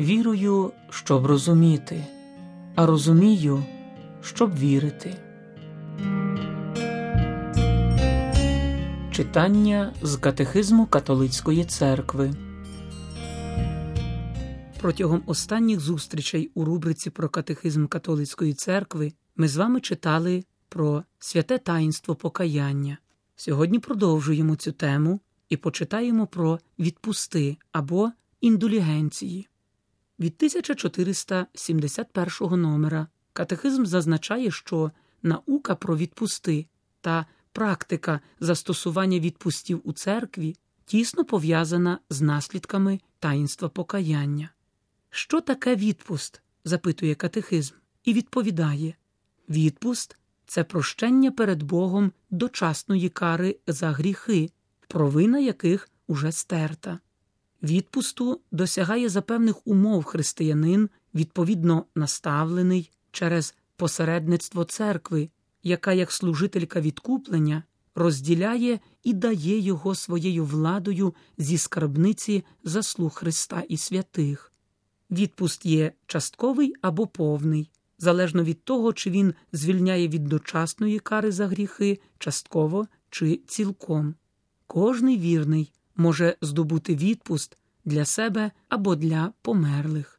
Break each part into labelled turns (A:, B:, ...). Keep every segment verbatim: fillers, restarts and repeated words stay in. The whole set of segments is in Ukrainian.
A: Вірую, щоб розуміти, а розумію, щоб вірити. Читання з Катехизму Католицької Церкви. Протягом останніх зустрічей у рубриці про Катехизм Католицької Церкви ми з вами читали про святе таїнство покаяння. Сьогодні продовжуємо цю тему і почитаємо про відпусти або індулігенції. Від тисяча чотириста сімдесят першого номера Катехизм зазначає, що наука про відпусти та практика застосування відпустів у церкві тісно пов'язана з наслідками таїнства покаяння. Що таке відпуст? Запитує Катехизм і відповідає: відпуст – це прощення перед Богом дочасної кари за гріхи, провина яких уже стерта. Відпусту досягає за певних умов християнин, відповідно наставлений через посередництво церкви, яка як служителька відкуплення розділяє і дає його своєю владою зі скарбниці заслуг Христа і святих. Відпуст є частковий або повний, залежно від того, чи він звільняє від дочасної кари за гріхи частково чи цілком. Кожний вірний може здобути відпуст для себе або для померлих.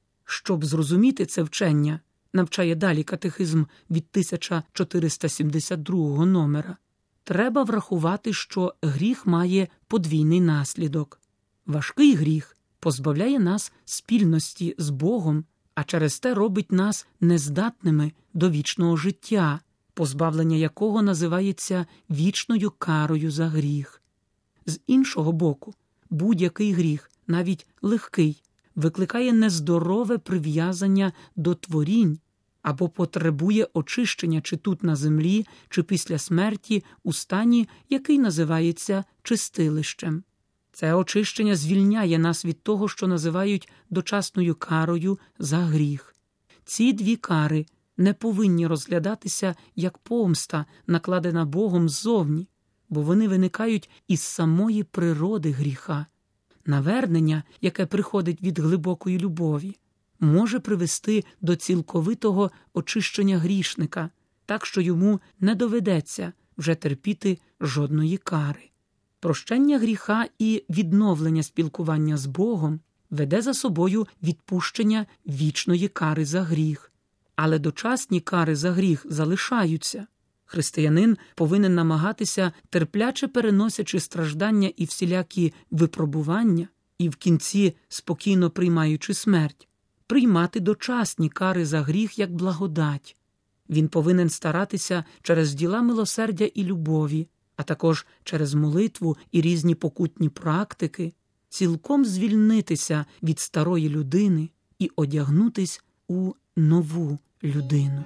A: Щоб зрозуміти це вчення, навчає далі Катехизм від тисяча чотириста сімдесят другого номера, треба врахувати, що гріх має подвійний наслідок. Важкий гріх позбавляє нас спільності з Богом, а через те робить нас нездатними до вічного життя, позбавлення якого називається вічною карою за гріх. З іншого боку, будь-який гріх, навіть легкий, викликає нездорове прив'язання до творінь або потребує очищення чи тут на землі, чи після смерті у стані, який називається чистилищем. Це очищення звільняє нас від того, що називають дочасною карою за гріх. Ці дві кари не повинні розглядатися як помста, накладена Богом ззовні, бо вони виникають із самої природи гріха. Навернення, яке приходить від глибокої любові, може привести до цілковитого очищення грішника, так що йому не доведеться вже терпіти жодної кари. Прощення гріха і відновлення спілкування з Богом веде за собою відпущення вічної кари за гріх. Але дочасні кари за гріх залишаються. Християнин повинен намагатися, терпляче переносячи страждання і всілякі випробування, і в кінці спокійно приймаючи смерть, приймати дочасні кари за гріх як благодать. Він повинен старатися через діла милосердя і любові, а також через молитву і різні покутні практики, цілком звільнитися від старої людини і одягнутись у нову людину.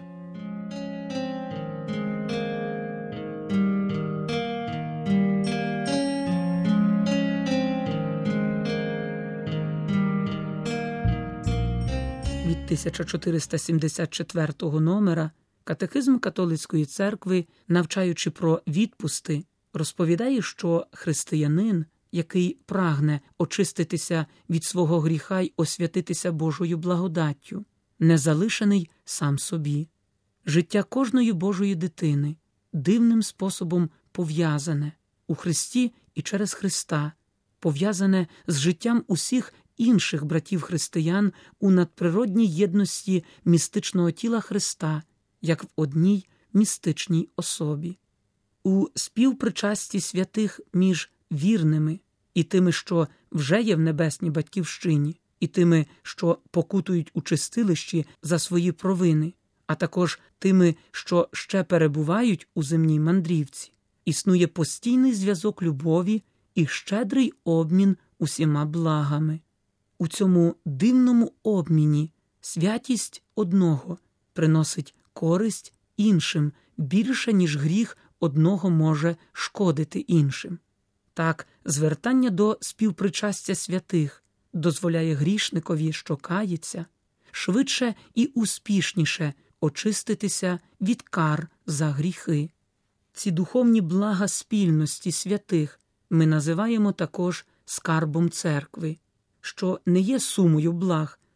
A: Від тисяча чотириста сімдесят четвертого номера Катехизм Католицької Церкви, навчаючи про відпусти, розповідає, що християнин, який прагне очиститися від свого гріха й освятитися Божою благодаттю, не залишений сам собі. Життя кожної Божої дитини дивним способом пов'язане у Христі і через Христа, пов'язане з життям усіх інших братів-християн у надприродній єдності містичного тіла Христа, як в одній містичній особі. У співпричасті святих між вірними і тими, що вже є в небесній батьківщині, і тими, що покутують у чистилищі за свої провини, а також тими, що ще перебувають у земній мандрівці, існує постійний зв'язок любові і щедрий обмін усіма благами. У цьому дивному обміні святість одного приносить користь іншим більше, ніж гріх одного може шкодити іншим. Так, звертання до співпричастя святих дозволяє грішникові, що кається, швидше і успішніше очиститися від кар за гріхи. Ці духовні блага спільності святих ми називаємо також скарбом церкви, що не є сумою благ,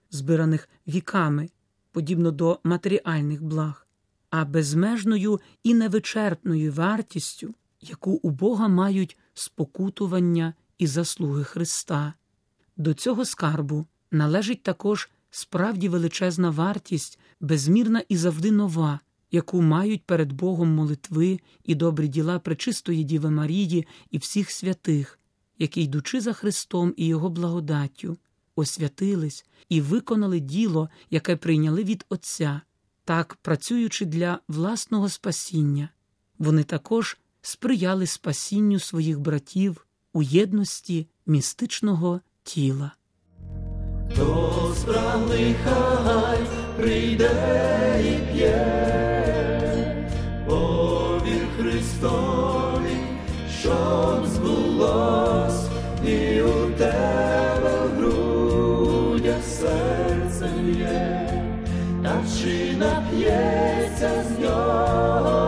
A: збираних віками, подібно до матеріальних благ, а безмежною і невичерпною вартістю, яку у Бога мають спокутування і заслуги Христа. До цього скарбу належить також справді величезна вартість, безмірна і завжди нова, яку мають перед Богом молитви і добрі діла Пречистої Діви Марії і всіх святих, які, йдучи за Христом і Його благодаттю, освятились і виконали діло, яке прийняли від Отця, так, працюючи для власного спасіння. Вони також сприяли спасінню своїх братів у єдності містичного тіла.
B: Хто спраглий, хай прийде і п'є, повір Христові, щоб збулось і у тебе в грудях серце є, та чи нап'ється з нього